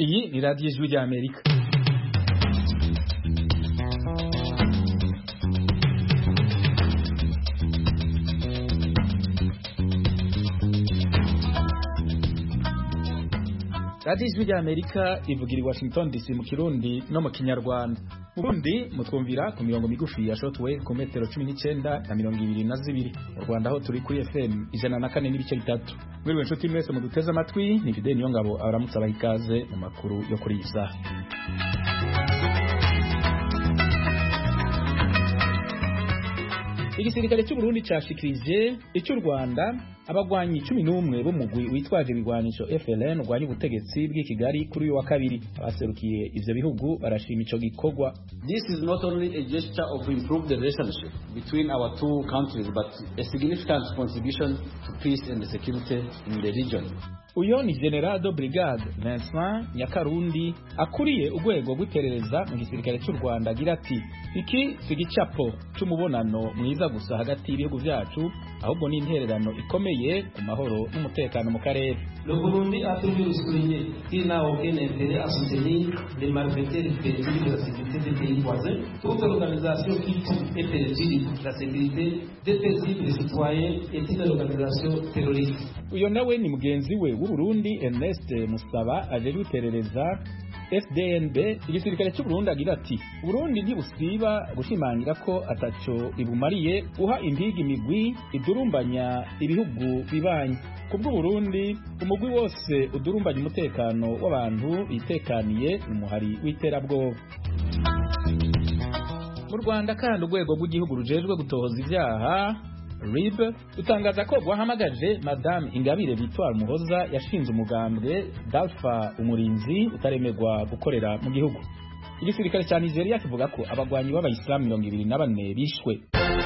Iyi ni radiyo ijwi ry'Amerika. radiyo ijwi ry'Amerika ivugira i Washington DC mu Kirundi no mu Kinyarwanda. Mu Burundi mutwumvira ku mirongo migufi ya shortwave ku metero 19 na 22. Mu Rwanda ho turi kuri FM 104.3. Mwiriwe nshuti mwese muduteze amatwi, ni Fidel Niyongabo abaramutsa bahikaze mu makuru yo kuri iyi saha. Igisirikare cy'u Burundi cashikirije icy'u Rwanda abagwanyi 11 bo mugwi witwaje ibigwanisho FLN ugwanya ubutegetsi bw'i Kigali kuri uyu wa kabiri. Abaserukiye ivyo bihugu barashima ico gikorwa. This is not only a gesture of improved relationship between our two countries but a significant contribution to peace and security in the region. Uyo ni General de Brigade Vincent Nyakarundi akuriye urwego rw'iperereza mu gisirikare cy'u Rwanda agira ati iki si gicapo cy'umubonano mwiza gusa hagati y'ibihugu byacu ahubwo ni intererano ikomeye ku mahoro n'umutekano mu karere. Le Burundi a toujours souligné qu'il n'a aucun intérêt à soutenir les malfaiteurs du pays de la sécurité des pays voisins. Toute organisation qui tue et perturbe la sécurité des paisibles citoyens est une organisation terroriste. Uyo nawe ni mugenzi we w'u Burundi Ernest Musaba aje guterereza FDNB. Igisirikare cy'u Burundi agira ati Burundi ntibusiba gushimangira ko ataco ibumariye uha impigi imigwi idurumbanya ibihugu bibanye. Kubwo Burundi umugwi wose udurumbanya umutekano w'abantu bitekaniye umuhari w'iterabwoba. Mu Rwanda kandi urwego rw'igihugu rujejwe gutohoza ivyaha RIB utangaza ko guhamagaje Madame Ingabire Victoire Muhoza yashinze umugambwe Dalfa Umurinzi utaremegwa gukorera mu gihugu. Igisirikare cya Nigeria kivuga ko abagwanyi b'abayisilamu 24 bishwe.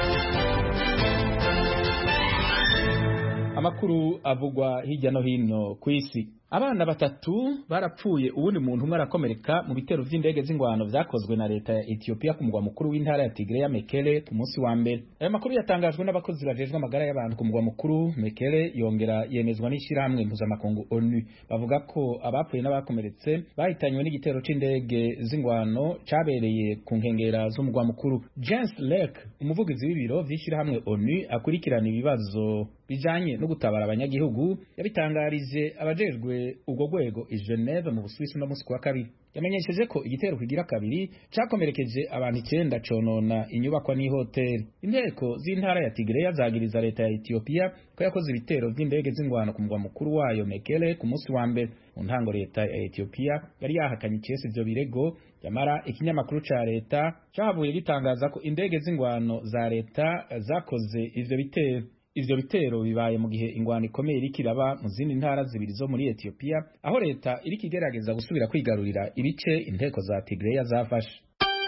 Amakuru avugwa hirya no hino ku isi. Abana batatu barapfuye ubundi muntu umwe arakomereka mu bitero vy'indege z'ingwano vyakozwe na leta ya Ethiopia ku mugwa mukuru w'intara ya Tigray ya Mekele ku munsi wa mbere. Aya makuru yatangajwe n'abakozi bajejwe amagara y'abantu ku mugwa mukuru Mekele, yongera yemezwa n'ishirahamwe mpuzamakungu ONU. Bavuga ko abapfuye n'abakomeretse bahitanywe n'igitero c'indege z'ingwano cabereye ku nkengera z'umugwa mukuru. James Lake, umuvugizi w'ibiro vy'ishirahamwe ONU akurikirana ibibazo bijanye no gutabara abanyagihugu, yabitangarije abajejwe ubwo rwego i Geneve mu Busuwisi no musi wa kabiri. Yamenyesheje ko igitero kigira kabiri cakomerekeje abantu 9 conona inyubakwa n'ihoteli. Inteko z'intara ya Tigray zagiriza leta ya Ethiopia ko yakoze ibitero by'indege z'ingwano ku mugwa mukuru wayo Mekele ku munsi wa mbere. Mu ntango leta ya Ethiopia yari yahakanye ikese ivyo birego, yamara ikinyamakuru ca leta cavuye gitangaza ko indege z'ingwano za leta zakoze ivyo bitero. Ivyo bitero bibaye mu gihe ingwano ikomeye iri kiraba mu zindi ntara zibiri zo muri Ethiopia, aho leta iri kigerageza gusubira kwigarurira ibice inteko za Tigray zafashe.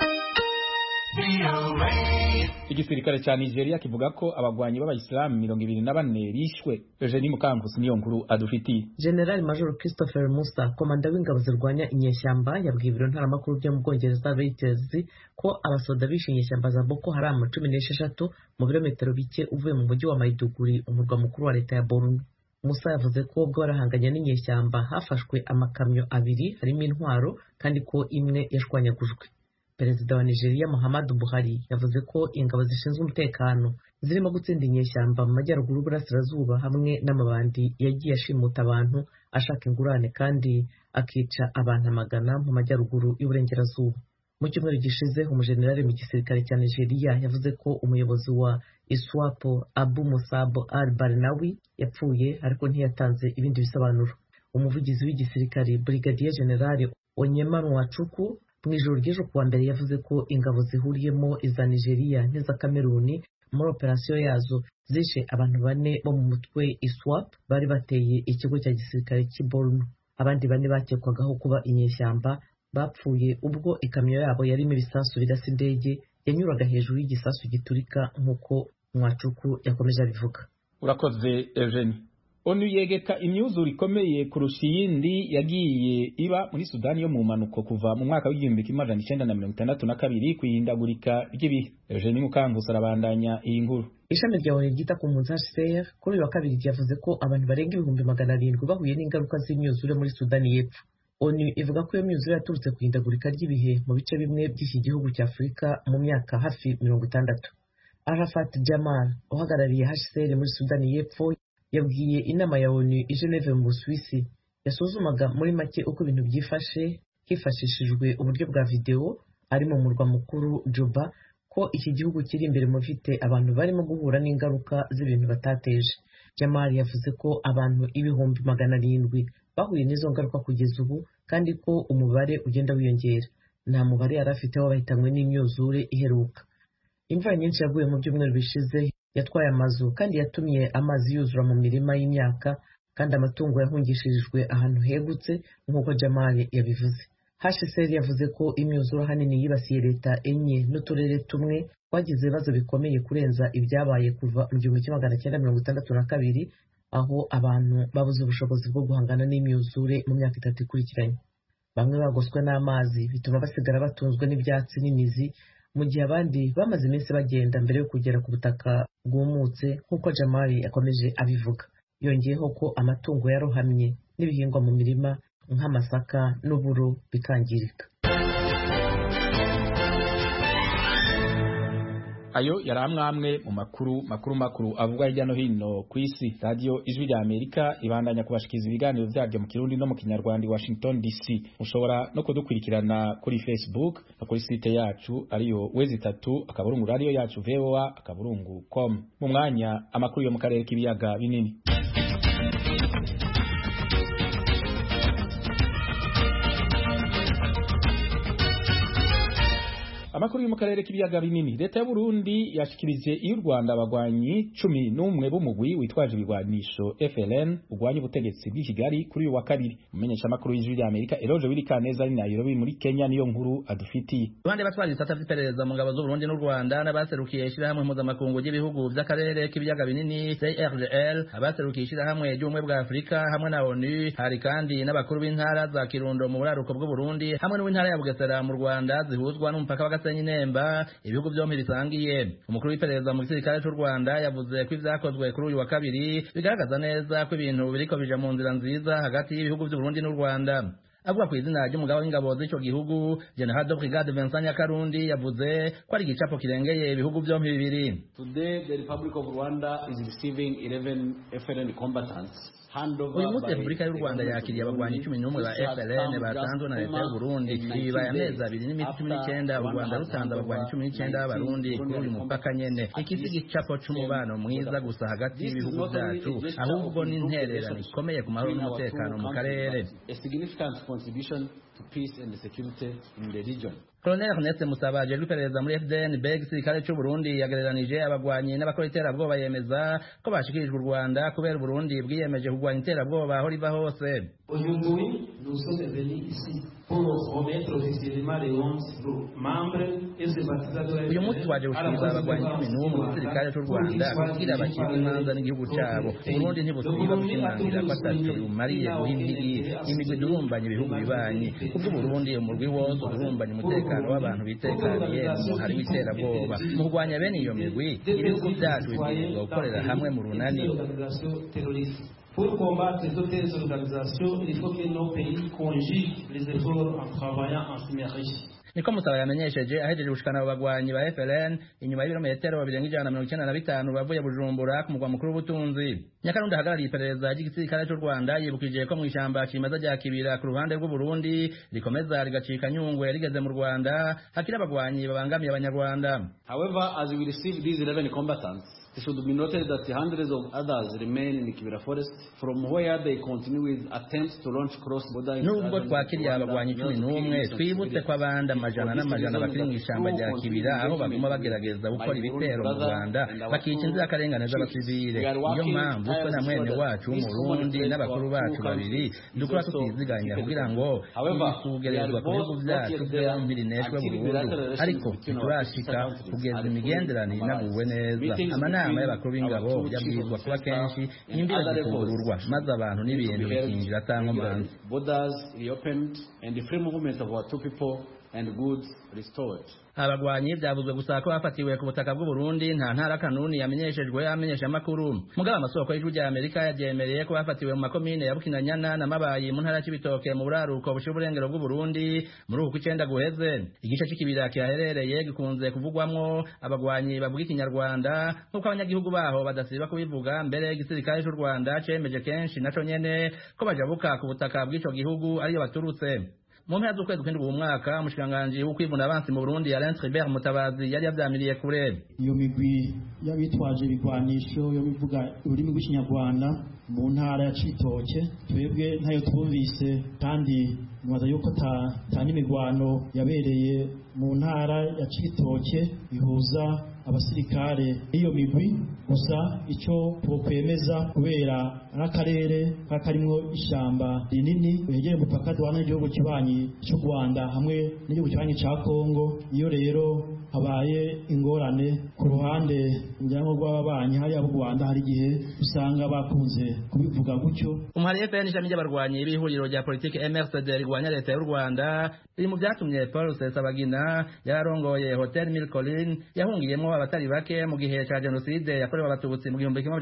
Igisirikare cya Nigeria kivuga ko abagwanyi b'abayisilamu 24 bishwe. Eugenie Mukankusi niyo nkuru adufitiye. General Major Christopher Musa, komanda w'ingabo zirwanya inyeshyamba, yabwiye ibiro ntaramakuru byo mu Bwongereza Reuters ko abasoda bishe inyeshyamba za Boko Haram 16 mu birometero bike uvuye mu mujyi wa Maiduguri, umurwa mukuru wa leta ya Borno. Musa yavuze ko ubwo barahanganye n'inyeshyamba hafashwe amakamyo 2 harimo intwaro kandi ko imwe yashwanyagujwe. Perezida wa Nigeria Muhammadu Buhari yavuze ko ingabo zishinzwe umutekano zirimo gutsinda inyeshyamba mu majyaruguru burasirazuba hamwe n'amabandi yagiye ashimuta abantu ashaka ingurane kandi akica abantu amagana mu majyaruguru y'uburengerazuba. Mu cyumweru gishize umujenerali mu gisirikare cya Nigeria yavuze ko umuyobozi wa ISWAP Abu Musab al-Barnawi yapfuye ariko ntiyatanze ibindi bisobanuro. Umuvugizi w'igisirikare Brigadier General Onyema Nwachukwu mu ijoro ry'ejo kuwa mbere yavuze ko ingabo zihuriyemo iza Nigeria n'iza Kameruni muri operasiyo yazo zishe abantu 4 bo mu mutwe ISWAP bari bateye ikigo cya gisirikare cy'i Borno. Abandi 4 bakekwagaho kuba inyeshyamba bapfuye ubwo ikamyo yabo yarimo ibisasu birasa indege yanyuraga hejuru y'igisasu giturika nk'uko Mwacuku yakomeje abivuga. Urakoze Eugenie. ONU yegeka imyuzure ikomeye kurusha iyindi yagiye iba muri Sudani yo mu manuko kuva mu mwaka w'1962 kwihindagurika ry'ibihe. Eugenie Mukankusi arabandanya iyi nkuru. Ishami rya ONU ryita ku mpunzi HCR kuri uyu wa kabiri ryavuze ko abantu barenga 700,000 bahuye n'ingaruka z'imyuzure muri Sudani y'Epfo. ONU ivuga ko iyo myuzure yaturutse ku ihindagurika ry'ibihe mu bice bimwe by'iki gihugu cya Afurika mu myaka hafi 60. Arafat Jamal uhagarariye HCR muri Sudani y'Epfo yabwiye inama ya ONU i Geneve mu Busuwisi yasuzumaga muri make uko ibintu byifashe hifashishijwe uburyo bwa video ari mu murwa mukuru Juba ko iki gihugu kiri imbere mu bifite abantu barimo guhura n'ingaruka z'ibintu batateje. Jamal yavuze ko abantu 700,000 bahuye n'izo ngaruka kugeza ubu kandi ko umubare ugenda wiyongera. Nta mubare yari afite w'abahitanywe n'imyuzure iheruka. Imvura nyinshi yaguye mu byumweru bishize yatwaye amazu kandi yatumye amazi yuzura mu mirima y'imyaka kandi amatungo yahungishirijwe ahantu hegutse nk'uko Jamal yabivuze. HCR yavuze ko imyuzure ahanini yibasiye leta enye n'uturere tumwe twagize ibibazo bikomeye kurenza ibyabaye kuva mu 1962 aho abantu babuze ubushobozi bwo guhangana n'imyuzure mu myaka 3 ikurikiranye. Bamwe bagoswe n'amazi bituma basigara batunzwe n'ibyatsi n'imizi mu gihe abandi bamaze iminsi bagenda mbere yo kugera ku butaka bwumutse nk'uko Jamal yakomeje abivuga. Yongeyeho ko amatungo yarohamye n'ibihingwa mu mirima nk'amasaka n'uburo bikangirika. Ayo yari amwe mu makuru avugwa hirya no hino ku isi. Radio Ijwi rya Amerika ibandanya kubashikiza ibiganiro byaryo mu Kirundi no mu Kinyarwanda i Washington DC. Mushobora no kudukurikirana kuri Facebook no kuri site yacu ariyo wezi3 yacu voa.com. Mu mwanya amakuru yo mu karere k'ibiyaga binini. Amakuru yo mu karere k'ibiyaga binini. Leta y'u Burundi yashikirije iyo Rwanda abagwanyi 11 b'umugwi witwaje ibigwanisho FLN ugwanya ubutegetsi bw'i Kigali kuri uyu wa kabiri. Mumenyesha amakuru y'Ijwi rya Amerika Eroje Wilikaneza ari Nairobi muri Kenya niyo nkuru adufitiye. Rwanda batwaje isata vy'iperereza mu ngabo z'u Burundi n'u Rwanda n'abaserukiye ishirahamwe mpuzamakungu ry'ibihugu vy'akarere k'ibiyaga binini CRGL, abaserukiye ishirahamwe ry'ubumwe bwa Afurika hamwe na ONU, hari kandi n'abakuru b'intara za Kirundo mu buraruko bw'u Burundi hamwe n'intara ya Bugesera mu Rwanda zihuzwa n'umupaka wa Nemba. Ibihugu byombi bisangiye. Umukuru w'iperereza mu gisirikare cy'u Rwanda yavuze ko ivyakozwe kuri uyu wa kabiri bigaragaza neza ko ibintu biriko bija mu nzira nziza hagati y'ibihugu by'u Burundi n'u Rwanda. Avuga ku izina ry'umugaba w'ingabo z'icyo gihugu General de Brigade Vincent Nyakarundi yavuze ko ari igicapo kirengeye ibihugu byombi bibiri. Today the Republic of Rwanda is receiving 11 FLN combatants. Uyu munsi Repubulika y'u Rwanda yakiriye abagwanyi 11 ba FLN batanzwe na leta y'u Burundi. Bibaye amezi 2 n'iminsi 19 u Rwanda rutanze abagwanyi 19 b'abarundi kuri uyu mupaka nyene. Iki si igicapo c'umubano mwiza gusa hagati y'ibihugu byacu, ahubwo ni intererano ikomeye ku mahoro n'umutekano mu karere. A significant contribution to peace and security in the region. Colonel Ernest Musabaje w'iperereza muri FDN igisirikare cy'u Burundi yagereranije abagwanyi n'abakora iterabwoba yemeza ko bashikirijwe u Rwanda kubera u Burundi bwiyemeje kurwanya iterabwoba aho riva hose. Aujourd'hui, nous sommes venus ici pour remettre officiellement les 11 membres et se baptiser. Uyu munsi twaje gushikiriza abagwanyi 11 mu gisirikare cy'u Rwanda kugira bakire imanza n'igihugu cyabo. Burundi ntibusiba gushimangira ko ataco bimariye guhindigi imigwi durumbanye ibihugu bibanyi. Kubwo Burundi umurwi wose urumbanye umutekano w'abantu bitekaniye mu hari w'iterabwoba. Mu kurwanya bene iyo migwi ibihugu byacu bibwirizwa gukorera hamwe mu runani. Pour combattre toutes ces organisations, il faut que nos pays conjuguent les efforts en travaillant en synergie. Niko Musaba yamenyesheje ahejeje gushikana abagwanyi ba FLN inyuma y'ibirometero 295 bavuye Bujumbura ku mugwa mukuru w'ubutunzi. Nyakarundi hagarariye iperereza ry'igisirikare cy'u Rwanda yibukije ko mu ishamba kimaze rya Kibira ku ruhande rw'u Burundi rikomeza rigacika Nyungwe rigeze mu Rwanda hakiri abagwanyi babangamiye abanyarwanda. However, as we receive these 11 combatants, it should be noted that hundreds of others remain in the Kibira forest, from where they continue with attempts to launch cross-border. Nubwo twakiriye abagwanyi 11 twibutse ko abandi amajana n'amajana bakiri mu ishamba rya Kibira aho baguma bagerageza gukora ibitero mu Rwanda bakica inzirakarengane z'abasivile. Iyo mpamvu twe na mwene wacu mu Burundi n'abakuru bacu babiri dukora tutiziganya kugira ngo tugerezwa ku bihugu byacu byombi bineshwe burundu, ariko turashika kugeza imigenderanire inaguwe neza. Amanama y'abakuru b'ingabo yabwirizwa kuba kenshi imbibe zikugururwa maze abantu n'ibintu bikinjira tanko manzi. Borders reopened and the free movement of our two people and goods restored. Abagwanyi byavuzwe gusa ko bafatiwe ku butaka bw'u Burundi nta ntara kanuni yamenyeshejwe amenyesha makuru. Mugaba amasoko y'ijwi rya Amerika yabyemereye ko bafatiwe mu makomine ya Bukinanyana na Mabayi mu ntara y'Ibitoke mu buraruko bushyira uburengero bw'u Burundi muri uku kw'icenda guheze. Igice c'ikibira kihaherereye gikunze kuvugwamwo abagwanyi bavuga ikinyarwanda nk'uko abanyagihugu baho badasiba kubivuga, mbere igisirikare cy'u Rwanda cemeje kenshi naco nyene ko bajabuka ku butaka bw'ico gihugu ariyo baturutse. Mu mpera z'ukwezi kw'indwi uyu mwaka umushikiranganji w'ukwivuna abansi mu Burundi Alain Tribert Mutabazi yari yavyamiriye kure. Iyo migwi y'abitwaje ibigwanisho yo bivuga ururimi rw'ikinyarwanda mu ntara ya Cibitoke twebwe ntayo twumvise, kandi mwaza yuko ta n'imigwano yabereye mu ntara ya Cibitoke ihuza abasirikare iyo migwi. Gusa icyo twokwemeza kubera n'akarere karimwo ishamba rinini wegeye umupaka duhana n'igihugu kibanyi cy'u Rwanda hamwe n'igihugu kibanyi ca Kongo, iyo rero habaye ingorane ku ruhande njyango rw'ababanyi hariya mu Rwanda hari igihe usanga bakunze kubivuga gutyo. Umuhari FPR n'ishami ry'abarwanyi b'ihuriro rya politike MRCD rigwanya leta y'u Rwanda biri mu byatumye Paul Rusesabagina yararongoye Hotel Mille Collines yahungiyemo abatari bake mu gihe ca genocide yakorewe abatutsi mu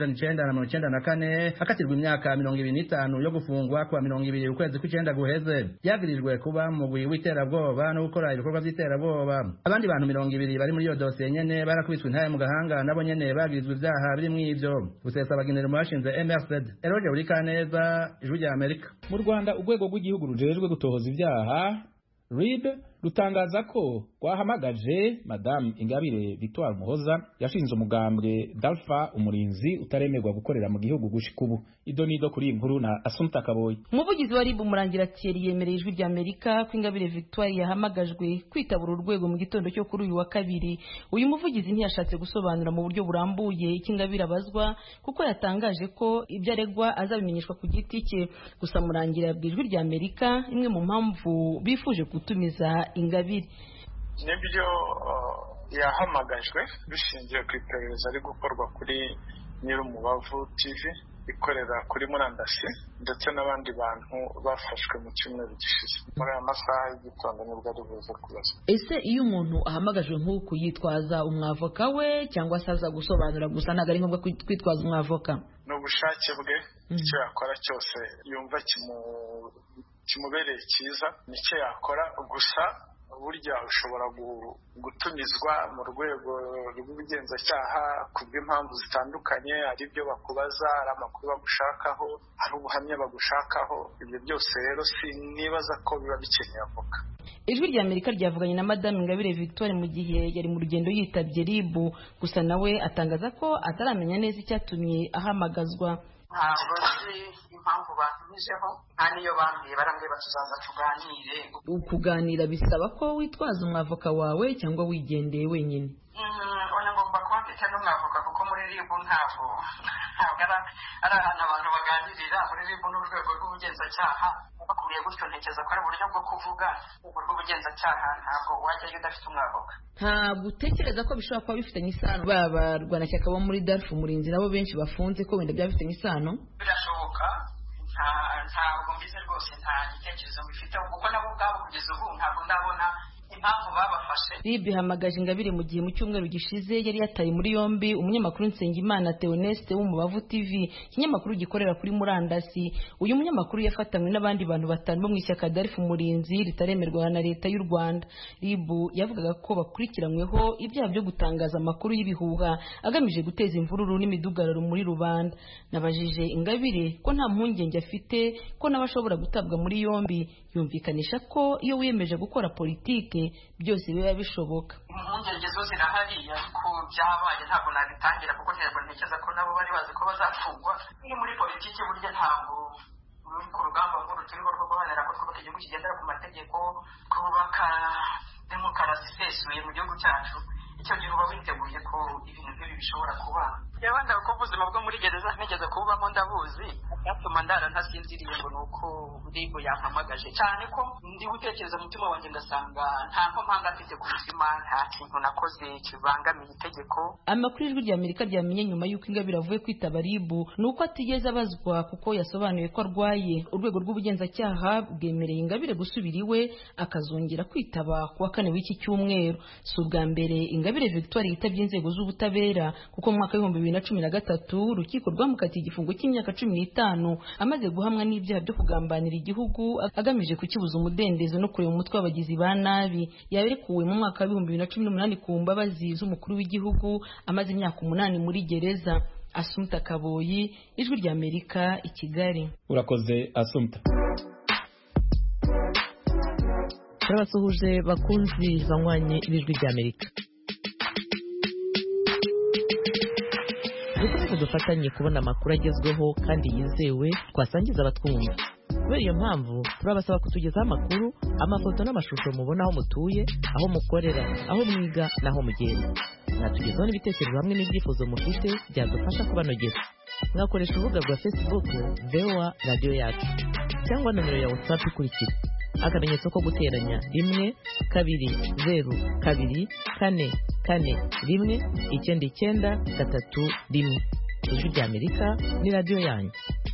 1994 akatirwa imyaka 25 yo gufungwa kwa 20 ukwezi kw'icenda guheze. Yagirijwe kuba mu mugwi w'iterabwoba no gukora ibikorwa by'iterabwoba. Abandi bantu 20 bari muri iyo dosiye nyene barakubiswe intaye mu gahanga nabo nyene bagirizwe ivyaha biri mu ivyo. Rusesabagina mu bashinze MRCD. Eroge Urikaneza, Ijwi rya Amerika. Mu Rwanda urwego rw'igihugu rujejwe gutohoza ivyaha RIB rutangaza ko rwahamagaje Madame Ingabire Victoire Muhoza yashinze umugambwe Dalfa Umurinzi utaremerwa gukorera mu gihugu gushika ubu. Idonido kuri inkuru na Assumpta Kaboyi. Umuvugizi wa RIB Murangira Thierry yemereye Ijwi rya Amerika ko Ingabire Victoire yahamagajwe kwitabura urwego mu gitondo cyo kuri uyu wa kabiri. Uyu muvugizi ntiyashatse gusobanura mu buryo burambuye iki Ingabire abazwa kuko yatangaje ko ibyo aregwa azabimenyeshwa ku giti cye. Gusa Murangira yabwiye Ijwi rya Amerika imwe mu mpamvu bifuje gutumiza Ingabire. Nibyo yahamagajwe bishingiye ku iperereza ari gukorwa kuri Nyirumubavu TV ikorera kuri murandasi ndetse n'abandi bantu bafashwe mu cyumweru gishize muri aya masaha y'igitondo nibwo ari buze kubaza. Ese iyo umuntu ahamagajwe nk'uku yitwaza umwavoka we cyangwa se aza gusobanura gusa ntabwo ari ngombwa kwitwaza umwavoka? Ni ubushake bwe, icyo yakora cyose yumva kimubereye cyiza nicyo yakora. Gusa burya ushobora gutumizwa mu rwego rw'ubugenzacyaha kubw'impamvu zitandukanye, ari byo bakubaza, ari amakuru bagushakaho, ari ubuhamya bagushakaho. Ibyo byose rero sinibaza ko biba bikeneye avoka. Ijwi rya Amerika ryavuganye na Madame Ingabire Victoire mu gihe yari mu rugendo yitabye RIB, gusa nawe atangaza ko ataramenya neza icyatumye ahamagazwa. Ntabwo nzi impamvu batumijeho, nta niyo bambwiye, barambwiye batuzaza tuganire. Ukuganira bisaba ko witwaza umwavoka wawe cyangwa wigendeye wenyine? Oya, ngomba kuba mfite n'umwavoka kuko muri RIB ntabwo ari ahantu abantu baganirira. Muri RIB n'urwego rw'ubugenzacyaha bakubwiye gutyo, ntekereza ko ari uburyo bwo kuvuga urwego rw'ubugenzacyaha, ntabwo wajyayo udafite umwavoka. Ntabwo utekereza ko bishobora kuba bifitanye isano barwanashyaka bo muri Dalfa Umurinzi nabo benshi bafunze ko wenda byaba bifitanye isano? Birashoboka, ntabwo mbize rwose, nta gitekerezo bifiteho kuko nabo ubwabo kugeza ubu ntabwo ndabona impamvu babafashe. RIB ihamagaje Ingabire mu gihe mu cyumweru gishize yari yataye muri yombi umunyamakuru Nsengimana Theoneste w'Umubavu TV, ikinyamakuru gikorera kuri murandasi. Uyu munyamakuru yafatanywe n'abandi bantu batanu bo mu ishyaka Dalfa Umurinzi ritaremerwa na leta y'u Rwanda. RIB yavugaga ko bakurikiranyweho ibyaha byo gutangaza amakuru y'ibihuha agamije guteza imvururu n'imidugararo muri rubanda. Nabajije Ingabire ko nta mpungenge afite ko n'abashobora gutabwa muri yombi, yumvikanisha ko iyo wiyemeje gukora politike byose biba bishoboka. Impungenge zo zirahari ko byabaye, ntabwo nabitangira kuko ntekereza ko nabo bari bazi ko bazafungwa. Iyo muri politiki burya ntabwo ku rugamba nkuru turiho rwo guharanira ko twubaka igihugu kigendera ku mategeko, twubaka demokarasi isesuye mu gihugu cyacu, icyo gihe uba witeguye ko ibintu nk'ibi bishobora kuba. yabanda ko ubuzima bwo muri gereza ntigeze kubamo ndabuzi atuma ndara ntasinziriye ngo nuko ndibo yampamagaje cyane ko ndi gutekereza umutima wanjye ngasanga nta mpanga afite ku mutima nta kintu nakoze kibangamiye itegeko. Amakuru y'ijwi ry'Amerika ryamenye nyuma y'uko Ingabire avuye kwitaba RIB nuko atigeze abazwa kuko yasobanuye ko arwaye. Urwego rw'ubugenzacyaha bwemereye Ingabire gusubira iwe akazongera kwitaba kuwa kane w'iki cyumweru. Si ubwa mbere Ingabire Victoire yitabye inzego z'ubutabera kuko mu mwaka wa 2013 urukiko rwamukatiye igifungo cy'imyaka 15 amaze guhamwa n'ibyaha byo kugambanira igihugu agamije kukibuza umudendezo no kureba umutwe w'abagizi ba nabi. Yarekuwe mu mwaka wa 2018 ku mbabazi z'umukuru w'igihugu amaze imyaka 8 muri gereza. Assumpta Kaboyi, Ijwi ry'Amerika, i Kigali. Urakoze Assumpta. Turabasuhuje bakunzi banywanye b'Ijwi ry'Amerika. Dukomeze dufatanye kubona amakuru agezweho kandi yizewe twasangiza abatwumva. Kubera iyo mpamvu turabasaba kutugezaho amakuru, amafoto n'amashusho mubona aho mutuye, aho mukorera, aho mwiga n'aho mugenda. Mwatugezaho n'ibitekerezo hamwe n'ibyifuzo mufite byadufasha kubanogera. Mwakoresha urubuga rwa Facebook VOA Radio Yacu cyangwa nomero ya WhatsApp ikurikira: akamenyetso ko guteranya 1 2 0 2 4 4 1 9 3 1. Ijwi ry'Amerika ni radio yanyu.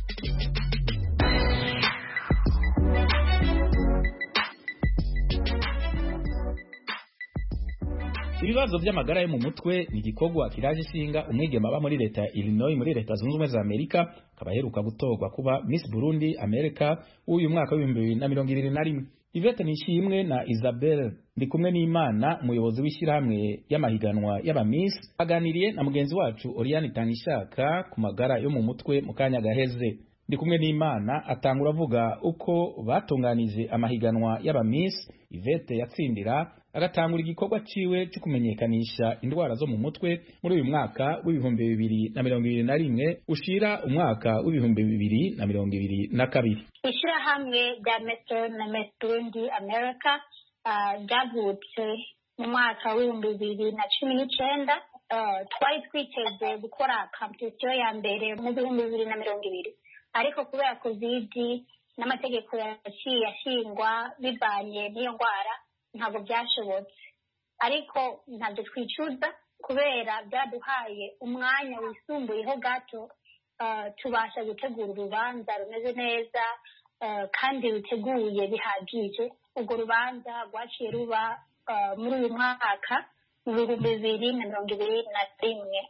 Ibibazo by'amagara yo mu mutwe ni igikorwa kiraje ishinga umwigema aba muri leta ya Illinois muri leta zunze ubumwe za Amerika kabaheruka gutorwa kuba Miss Burundi America uyu mwaka wa 2021. Yvette Nishimwe na Isabelle Ndikumwe n'Imana umuyobozi w'ishyirahamwe y'amahiganwa y'aba Miss aganiriye na mugenzi wacu Oriane Tanishaka ku magara yo mu mutwe mu kanya gaheze. Ndikumwe n'Imana atangura avuga uko batunganije amahiganwa y'aba Miss. Yvette yatsindira agatangura igikorwa ciwe cyo kumenyekanisha indwara zo mu mutwe muri uyu mwaka w'2021 ushira umwaka w'2022. Ishyirahamwe rya Metro na Miss Burundi America ryavutse mu mwaka w'2019. Twari twiteze gukora competition ya mbere mu 2020, ariko kubera COVID n'amategeko yaciye ashingwa bivanye n'iyo ndwara ntabwo byashobotse. Ariko ntabwo twicuza kubera byaduhaye umwanya wisumbuyeho gato tubasha gutegura urubanza rumeze neza kandi ruteguye bihagije. Urwo rubanza rwaciye ruba muri uyu mwaka mu 2021.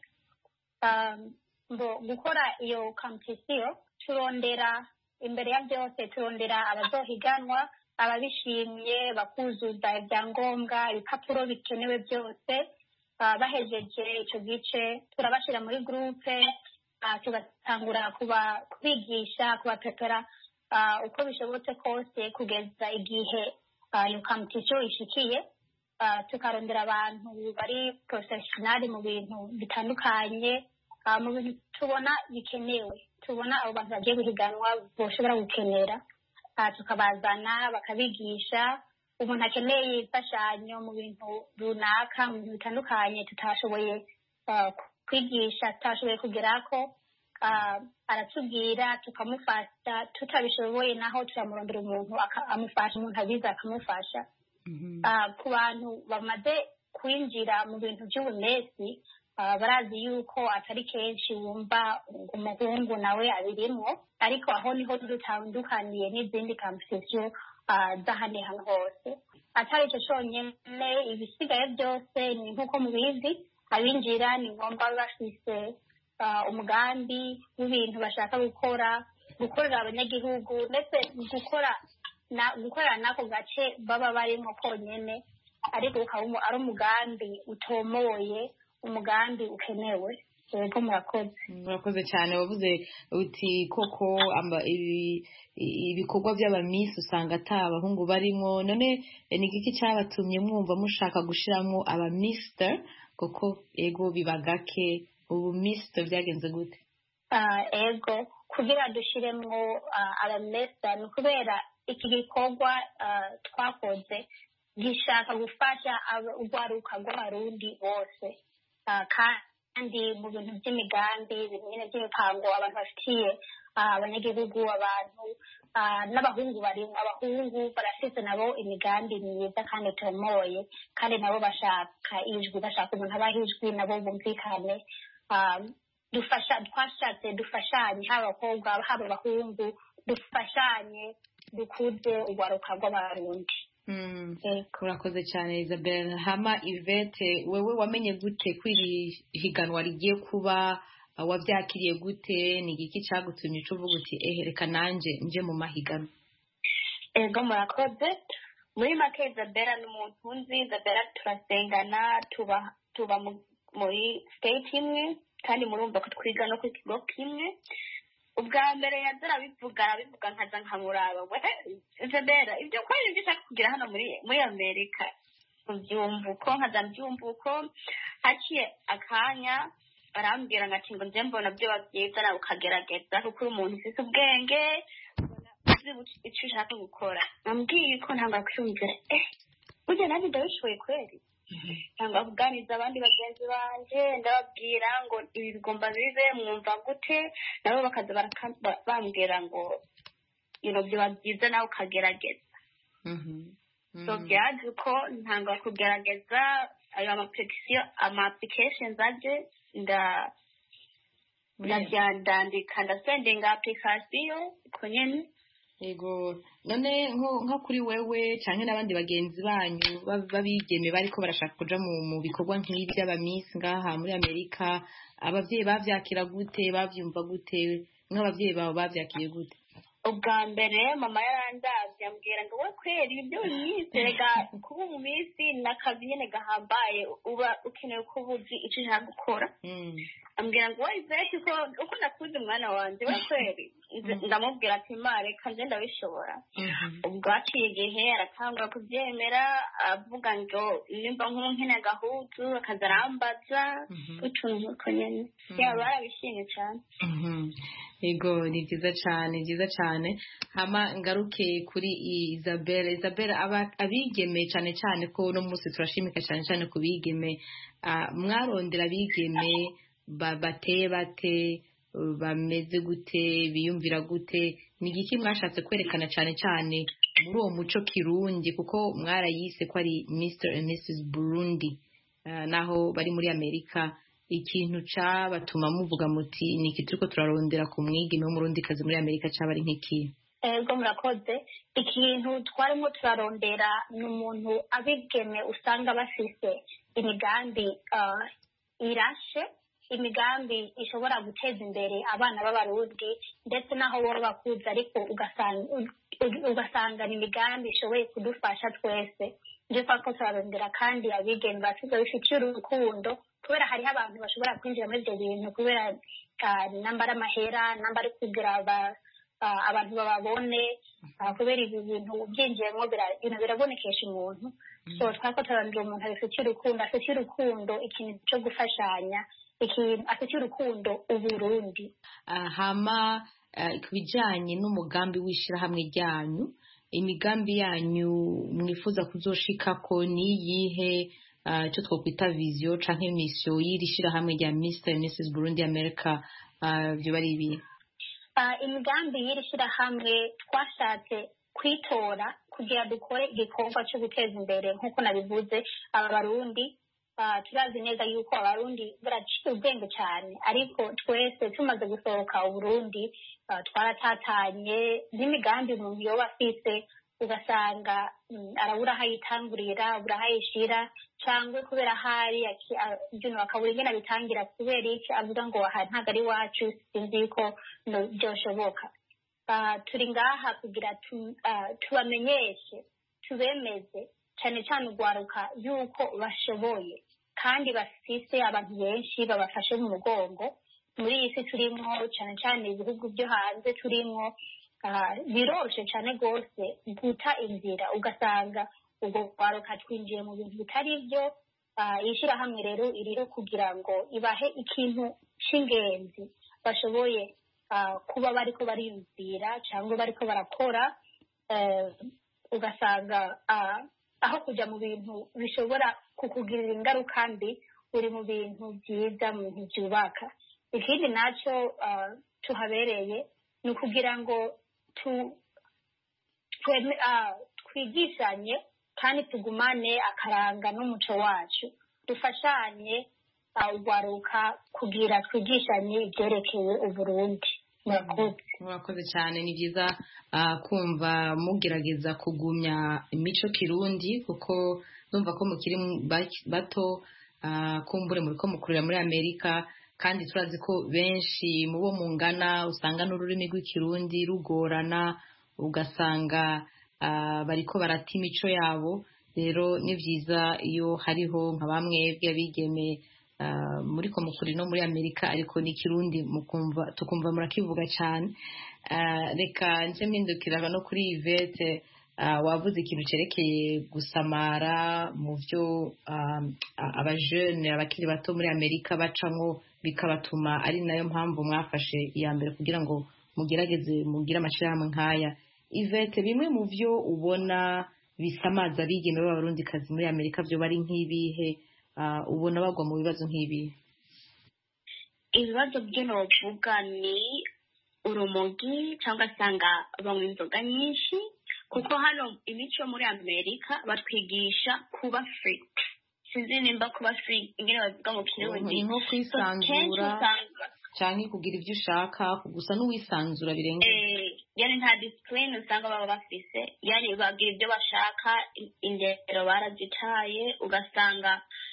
Gukora iyo competition turondera imbere ya byose turondera abazohiganwa ababishimye bakuzuza ibyangombwa ibipapuro bikenewe byose. Bahejeje icyo gice turabashira muri groupe tugatangura kubigisha kubapepera uko bishobotse kose kugeza igihe iyo competition ishikiye. Tukarondera abantu bari professional mu bintu bitandukanye, mu bintu tubona bikenewe, tubona abo bantu bagiye guhiganwa boshobora gukenera. Tukabazana bakabigisha. Umuntu akeneye imfashanyo mu bintu runaka, mu bintu bitandukanye tutashoboye kwigisha, tutashoboye kugerako, aratubwira tukamufasha. Tutabishoboye naho turamurondera umuntu amufasha, umuntu abiza akamufasha. Ku bantu bamaze kwinjira mu bintu by'ubunesi barazi yuko atari kenshi wumva umuhungu nawe abirimo, ariko aho niho dutandukaniye n'izindi competition z'ahandi hantu hose. Atari icyo cyonyine, ibisigaye byose ni nk'uko mubizi, abinjira ni ngombwa bafise umugambi w'ibintu bashaka gukorera abanyagihugu, ndetse gukorera n'ako gace baba barimo konyene, ariko ukaba ari umugambi utomoye, umugambi ukenewe. Yego murakoze cyane. wavuze uti koko ibikorwa by'abamisi usanga ata abahungu barimo. None ni iki cyabatumye mwumva mushaka gushiramo abamister? Koko ego bibagake ubu mister byagenze gute? Ego kugira dushiremo abamister ni kubera iki gikorwa twakoze gishaka gufasha urwaruka rw'abarundi bose, kandi mu bintu by'imigambi nyine by'imipango abantu bafitiye abanyagihugu abantu n'abahungu barimo abahungu barafite nabo imigambi myiza kandi itomoye kandi nabo bashaka ijwi bashaka umuntu abaha ijwi nabo bumvikane twashatse dufashanye haba abakobwa haba abahungu dufashanye dukuze urwaruka rw'abarundi. urakoze cyane Isabelle. Hama Yvette, wewe wamenye gute ko iri higanwa rigiye kuba, wabyakiriye gute, ni iki cyagutumye uvuga uti reka nanjye nje mu mahiganwa? Ego murakoze. Muri make Isabelle ni umuntu nzi. Isabelle turasengana, tuba muri state imwe kandi murumva ko twiga no ku kigo kimwe. Ubwa mbere yaza arabivuga nkaza nkamuraba Isabelle ibyo ko ibyo ushaka kugira hano muri Amerika ubyumva uko nkaza mbyumva uko haciye akanya arambwira ngati ngo nje mbona byo babyiza nawe ukagerageza kuko uri umuntu ufite ubwenge uzi icyo ushaka gukora. Nambwiye ko ntanga kwiyumvira burya nanjye ndabishoboye kweri cyangwa kuganiriza abandi bagenzi banje ndababwira ngo ibi bigomba bibe mwumva gute nabo bakaza bambwira ngo byo byiza nawe ukagerageza. So byaje ko ntanga kugerageza ayo ama applications aje ndabyandika ndasendinga application ko nyene. Yego, none nko kuri wewe cyangwa n'abandi bagenzi banyu babigeme bariko barashaka kuja mu bikorwa nk'ibi by'abamiss ngaha muri Amerika, abavyeyi bavyakira gute, bavyumva gute, nk'abavyeyi babo bavyakiriye gute? Ubwa mbere mama yarandavye ambwira ngo we kweri ibyo yizega kuba mu minsi n'akazi nyene gahambaye uba ukeneye ko ubuzi icyo ushaka gukora. Ambwira ngo we Yvette ko uko nakuze umwana wanje we kweri ndamubwira ati mare kanje ndabishobora. Ubwo aciye igihe aratangura kubyemera avuga ngo nimba nk'unkene gahuzu akazarambaza utuntu ko nyene yaba arabishimye cyane. Yego, ni byiza cyane. Hama ngaruke kuri Isabelle. Abigeme cyane ko no munsi turashimika cyane ku bigeme, mwarondera abigeme bateye bate, bameze gute, biyumvira gute, ni igiki mwashatse kwerekana cyane muri uwo muco kirundi kuko mwarayise ko ari Mr and Mrs Burundi naho bari muri Amerika. Ikintu batuma muvuga muti ni iki turiko turarondera ku mwigeme w'umurundikazi muri Amerika cyaba ari nk'iki? Ego murakoze. Ikintu twarimo turarondera ni umuntu abigeme usanga bafise imigambi irashe, imigambi ishobora guteza imbere abana b'abarundi ndetse naho baba bakuze ariko ugasanga ni imigambi ishoboye kudufasha twese. Nje ko turarondera kandi abigeme bafite bifitiye urukundo kubera hariho abantu bashobora kwinjira muri ibyo bintu kubera nambara amahera nambara kugira abantu bababone kubera ibi bintu byinjiyemo birabonekesha umuntu. So twako turarondera umuntu afitiye urukundo ikintu cyo gufashanya, ikintu afitiye urukundo Uburundi. Hama ku bijyanye n'umugambi w'ishyirahamwe ryanyu, imigambi yanyu mwifuza kuzoshikako ni iyihe? Icyo twakwita viziyo cyangwa misiyo y'iri shyirahamwe rya Mr and Mrs Burundi America byo bari ibi? Imigambi y'iri shyirahamwe twashatse kwitora kugira dukore igikorwa cyo guteza imbere nk'uko nabivuze abarundi. Turazi neza yuko abarundi baraciye ubwenge cyane ariko twese tumaze gusohoka Uburundi twaratatanye n'imigambi umuntu yoba afise ugasanga arabura aho ayitangurira abura aho ayishira cyangwa kubera hari akabura ingene abitangira kubera iki avuga ngo aha ntabwo ari iwacu sinzi ko byoshoboka. Turi ngaha kugira tubamenyeshe tubemeze cyane urwaruka yuko bashoboye kandi bafise abantu benshi babafashe mu mugongo muri iyi si turimo cyane ibihugu byo hanze turimo. Biroshe cyane rwose guta inzira ugasanga ubwo rwaruka twinjiye mu bintu bitari byo. Ishyirahamwe rero iriho kugira ngo ibahe ikintu cy'ingenzi bashoboye kuba bariko bariyumvira cyangwa bariko barakora. Ugasanga aho kujya mu bintu bishobora kukugirira ingaruka mbi uri mu bintu byiza, mu bintu byubaka. Ikindi nacyo tuhabereye ni ukugira ngo twigishanye kandi tugumane akaranga n'umuco wacu, dufashanye ugwaruka kugira twigishanye ibyerekeye Uburundi. Murakoze cyane. Ni byiza kumva mugerageza kugumya imico kirundi, kuko numva ko mukiri bato, kumbure muri ko mukurira muri Amerika, kandi turazi ko benshi mu bo mungana usanga n'ururimi rw'ikirundi rugorana, ugasanga bariko barata imico yabo. Rero ni byiza iyo hariho nka bamwe bw'abigeme muri ko mukuri no muri Amerika ariko n'ikirundi tukumva murakivuga cyane. Reka nje mpindukira no kuri Yvette, wavuze ikintu cerekeye gusamara mu byo abajene abakiri bato muri Amerika bacamwo, bikabatuma ari nayo mpamvu mwafashe iya mbere kugira ngo mugerageze mugire amashirahamwe nk'aya. Yvette, bimwe mu byo ubona bisamaza abigeme b'abarundikazi muri Amerika byo bari nk'ibihe? Ubona bagwa mu bibazo nk'ibihe? Ibibazo byo novuga ni urumogi, cyangwa asanga banywa inzoga nyinshi, kuko hano imico muri Amerika batwigisha kuba free. Sinzi nimba kuba free ingene bavuga mu kirundi, nko kwisanzura cyangwa kugira ibyo ushaka, gusa n'uwisanzura birengeye. Yani nta discipline usanga baba bafise, yani bagira ibyo bashaka, indero barazitaye, ugasanga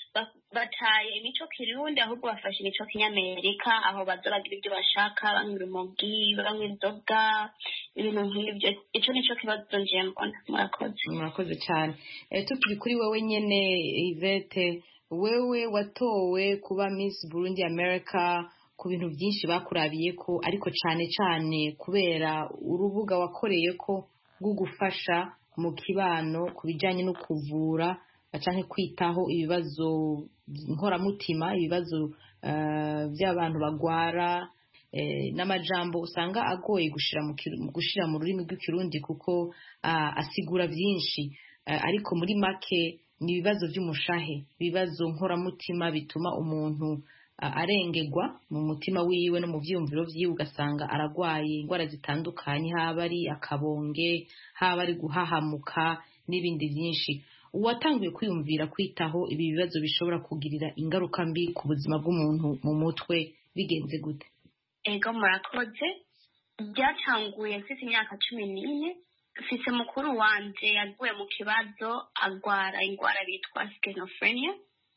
bataye imico kirundi ahubwo bafashe imico kinyamerika, aho baza bagira ibyo bashaka, banywa urumogi, banywa inzoga, ibintu nk'ibyo. Ico nico kibazo nje mbona. Murakoze cyane. Tukiri kuri wewe nyene Yvette, wewe watowe kuba Miss Burundi America ku bintu byinshi bakurabiye ko, ariko cyane cyane kubera urubuga wakoreye ko rwo gufasha mu kibano ku bijyanye no kuvura cyangwa kwitaho ibibazo nkoramutima, ibibazo by'abantu bagwara, n'amajambo usanga agoye gushira mu rurimi rw'ikirundi kuko asigura byinshi, ariko muri make ni ibibazo by'umushahe, ibibazo nkoramutima bituma umuntu arengegwa mu mutima wiwe no mu byiyumviro vyiwe, ugasanga aragwaye indwara zitandukanye, haba ari akabonge, haba ari guhahamuka n'ibindi byinshi. Uwatanguye kwiyumvira kwitaho ibi bibazo bishobora kugirira ingaruka mbi ku buzima bw'umuntu mu mutwe, bigenze gute? Ego murakoze. Byatanguye mfite imyaka 14. Mfise mukuru wanje yaguye mu kibazo agwara indwara bitwa schizophrenia.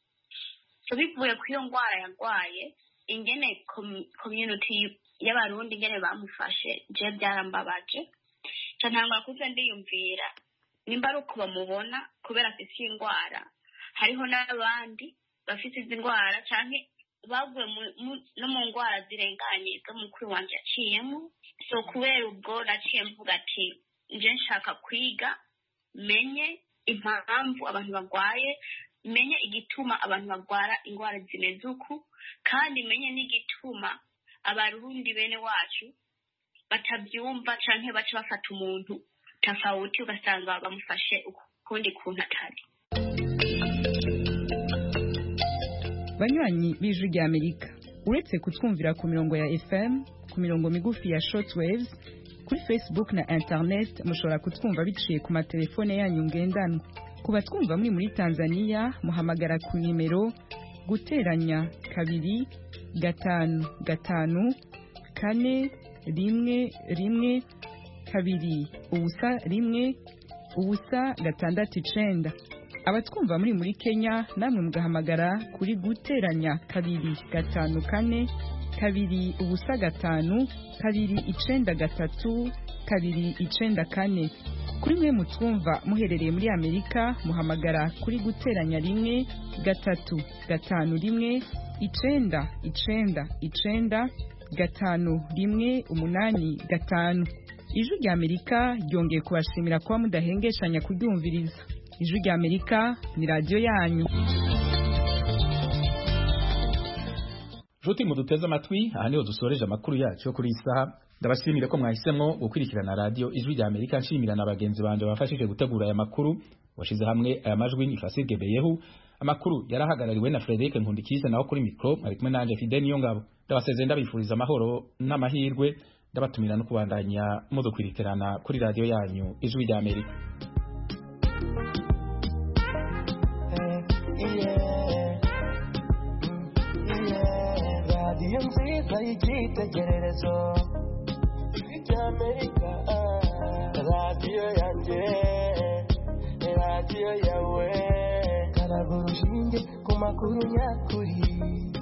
So bivuye ku iyo ndwara yagwaye, ingene community y'abarundi ingene bamufashe je byarambabaje. Cyantangwa kuze ndiyumvira nimba ari uko bamubona kubera afite indwara, hariho n'abandi bafite izi ndwara cyane baguye no mu ndwara zirenganye zo mukuru wanje yaciyemo. So kubera ubwo naciye mvuga ati nje nshaka kwiga, menye impamvu abantu bagwaye, menye igituma abantu bagwara indwara zimeze uku, kandi menye n'igituma abarundi bene wacu batabyumva canke baca bafata umuntu tafauti ugasanga bamufashe ukundi kuntu atari. Banywanyi b'Ijwi rya Amerika, uretse kutwumvira ku mirongo ya FM, ku mirongo migufi ya shortwaves, kuri Facebook na internet mushobora kutwumva biciye ku matelefone yanyu ngendanwa. Kuba twumva muri Tanzania muhamagara ku nimero guteranya 2 5 5 4 1 1 2 ubusa 1 ubusa 6 abatwumva muri Kenya namwe mugahamagara kuri guteranya 2 5 4 2 ubusa 5 2 9 3 2 9 kuri mwe mutwumva muherereye muri Amerika muhamagara kuri guteranya 1 3 5 1 9 9 9 5 1 8 5. Ijwi rya Amerika ryongeye kubashimira kuba mudahengeshanya kuryumviriza. Ijwi rya Amerika ni radio yanyu. Juti muduteze amatwi, aha niho dusoreje amakuru yacu kuri isaha. Ndabashimira ko mwahisemwo gukurikirana radio Ijwi rya Amerika, nshimira na bagenzi banje bafashije gutegura aya makuru. washize hamwe aya majwi ni Fasil Gebeyehu. Amakuru yarahagarariwe na Frederic Nkundikije, naho kuri mikro ari kumwe nanje Fidel Niyongabo. Ndabasezeye ndabifuriza amahoro n'amahirwe, ndabatumira no kubandanya mudukwirikirana kuri radio yanyu Ijwi rya Amerika. Radio nziza y'ikitegererezo ry'Amerika, radio yanjye, radio yawe, karaga urushinge ku makuru nyakuri.